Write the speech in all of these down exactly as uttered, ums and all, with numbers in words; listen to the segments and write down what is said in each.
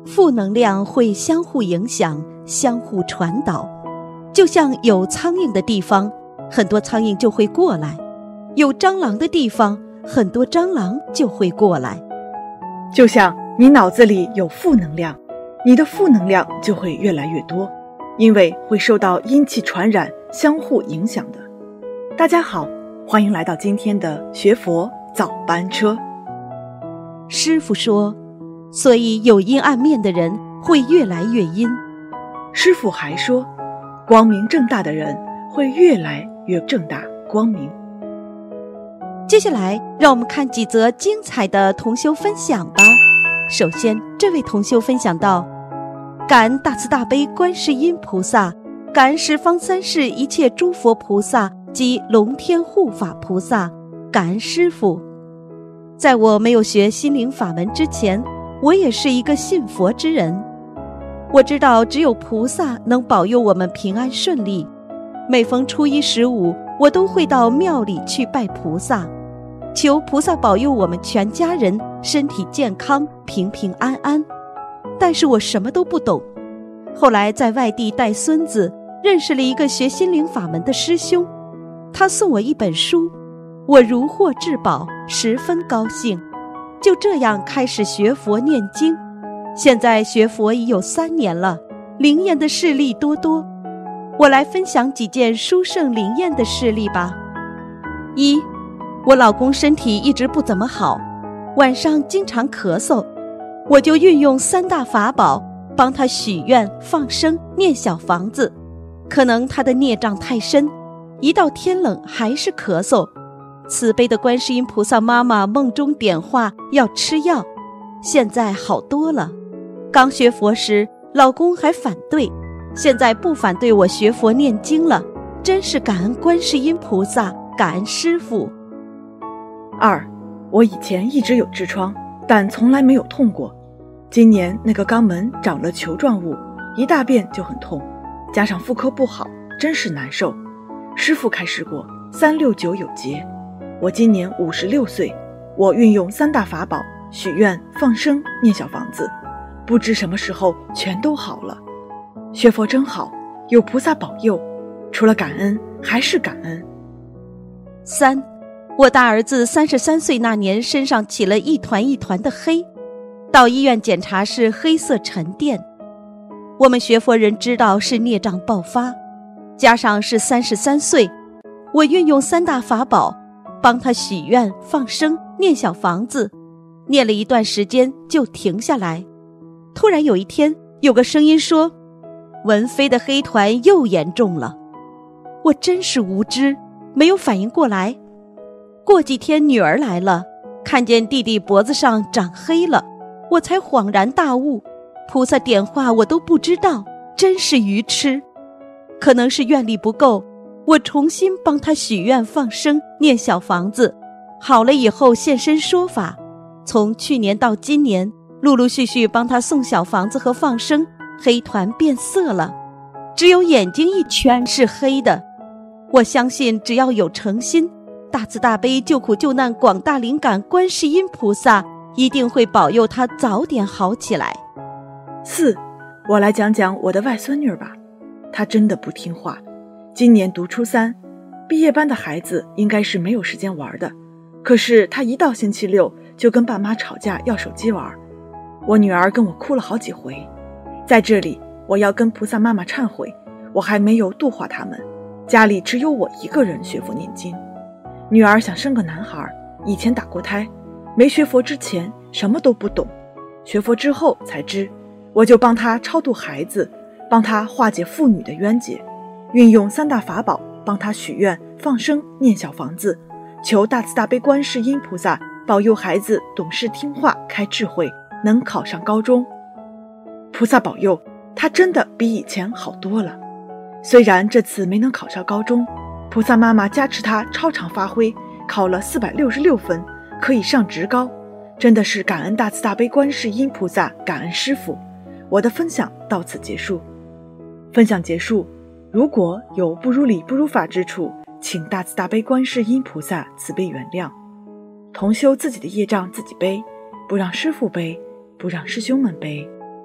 负能量会相互影响，相互传导。就像有苍蝇的地方，很多苍蝇就会过来；有蟑螂的地方，很多蟑螂就会过来。 就像你脑子里有负能量，你的负能量就会越来越多，因为会受到阴气传染，相互影响的。大家好，欢迎来到今天的学佛早班车。 师父说，所以有阴暗面的人会越来越阴。 师父还说，光明正大的人会越来越正大光明。 接下来让我们看几则精彩的同修分享吧。首先，这位同修分享到，感恩大慈大悲观世音菩萨，感恩十方三世一切诸佛菩萨及龙天护法菩萨，感恩师父。在我没有学心灵法门之前，我也是一个信佛之人。我知道只有菩萨能保佑我们平安顺利。每逢初一十五，我都会到庙里去拜菩萨，求菩萨保佑我们全家人身体健康，平平安安。但是我什么都不懂。后来在外地带孙子，认识了一个学心灵法门的师兄，他送我一本书，我如获至宝，十分高兴。就这样开始学佛念经，现在学佛已有三年了，灵验的事例多多。我来分享几件殊胜灵验的事例吧。一，我老公身体一直不怎么好，晚上经常咳嗽，我就运用三大法宝帮他许愿、放生、念小房子。可能他的孽障太深，一到天冷还是咳嗽。慈悲的观世音菩萨妈妈梦中点化要吃药，现在好多了。刚学佛时，老公还反对，现在不反对我学佛念经了，真是感恩观世音菩萨，感恩师父。 二，我以前一直有痔疮，但从来没有痛过。今年那个肛门长了球状物，一大便就很痛，加上妇科不好，真是难受。师父开示过三六九有节。我今年五十六岁，我运用三大法宝许愿、放生、念小房子，不知什么时候全都好了。学佛真好，有菩萨保佑，除了感恩还是感恩。 三，我大儿子三十三岁那年身上起了一团一团的黑，到医院检查是黑色沉淀。我们学佛人知道是孽障爆发，加上是三十三岁，我运用三大法宝帮他许愿、放生、念小房子，念了一段时间就停下来。突然有一天，有个声音说，文飞的黑团又严重了。我真是无知，没有反应过来。过几天女儿来了，看见弟弟脖子上长黑了，我才恍然大悟，菩萨点化我都不知道，真是愚痴。可能是愿力不够，我重新帮他许愿、放生、念小房子，好了以后现身说法。从去年到今年，陆陆续续帮他送小房子和放生，黑团变色了，只有眼睛一圈是黑的。我相信只要有诚心，大慈大悲救苦救难广大灵感观世音菩萨一定会保佑他早点好起来。 四，我来讲讲我的外孙女吧，她真的不听话。今年读初三，毕业班的孩子应该是没有时间玩的，可是她一到星期六就跟爸妈吵架要手机玩。我女儿跟我哭了好几回。在这里我要跟菩萨妈妈忏悔，我还没有度化他们，家里只有我一个人学佛念经。女儿想生个男孩，以前打过胎，没学佛之前什么都不懂，学佛之后才知，我就帮她超度孩子，帮她化解父女的冤结，运用三大法宝帮她许愿、放生、念小房子，求大慈大悲观世音菩萨保佑孩子懂事听话，开智慧，能考上高中。菩萨保佑，她真的比以前好多了。虽然这次没能考上高中，菩萨妈妈加持她超常发挥，考了四百六十六分，可以上职高。真的是感恩大慈大悲观世音菩萨，感恩师父。我的分享到此结束。分享结束，如果有不如理不如法之处，请大慈大悲观世音菩萨慈悲原谅。同修自己的业障自己背，不让师父背，不让师兄们背。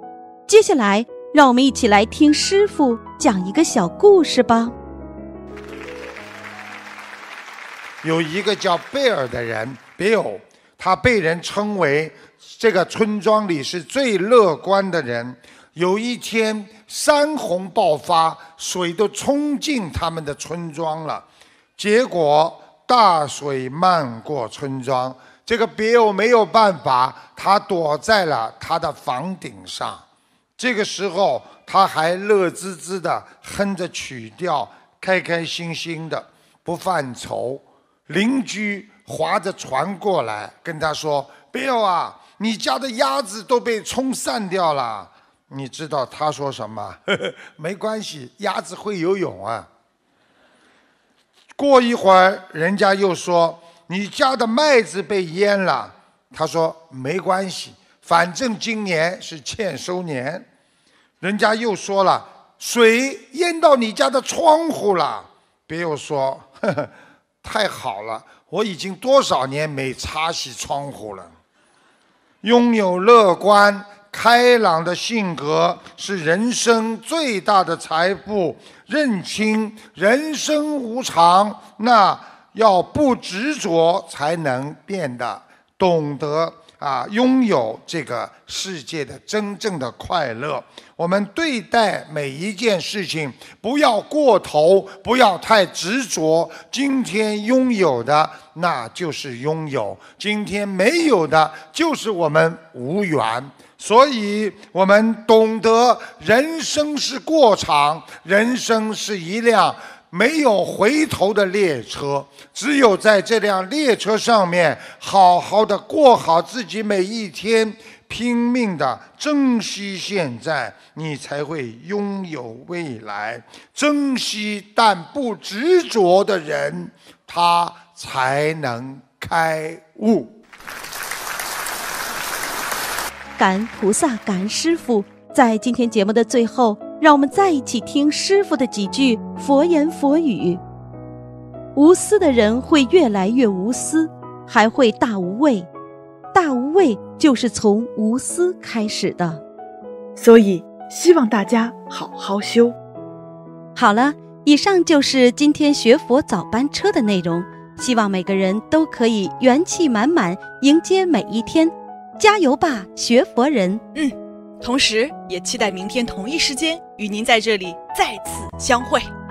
接下来，让我们一起来听师傅讲一个小故事吧。 有一个叫贝尔的人 Bill， 他被人称为这个村庄里是最乐观的人。有一天山洪爆发，水都冲进他们的村庄了，结果大水漫过村庄。这个 Bill 没有办法，他躲在了他的房顶上。这个时候他还乐滋滋的哼着曲调，开开心心的，不犯愁。邻居划着船过来跟他说 Bill 啊，你家的鸭子都被冲散掉了。你知道他说什么？呵呵，没关系，鸭子会游泳啊。过一会儿人家又说你家的麦子被淹了。他说没关系，反正今年是欠收年。人家又说了水淹到你家的窗户了。别又说呵呵，太好了，我已经多少年没擦洗窗户了。拥有乐观开朗的性格是人生最大的财富。认清人生无常，那要不执着才能变得懂得啊，拥有这个世界的真正的快乐。我们对待每一件事情不要过头，不要太执着。今天拥有的那就是拥有，今天没有的就是我们无缘。所以我们懂得人生是过场，人生是一辆没有回头的列车，只有在这辆列车上面好好的过好自己每一天，拼命的珍惜现在，你才会拥有未来。珍惜但不执着的人，他才能开悟。 感恩菩萨，感恩师父。在今天节目的最后，让我们再一起听师父的几句佛言佛语。无私的人会越来越无私，还会大无畏。大无畏就是从无私开始的。 所以希望大家好好修。 好了，以上就是今天学佛早班车的内容，希望每个人都可以元气满满迎接每一天。加油吧，学佛人！ 嗯，同时也期待明天同一时间与您在这里再次相会。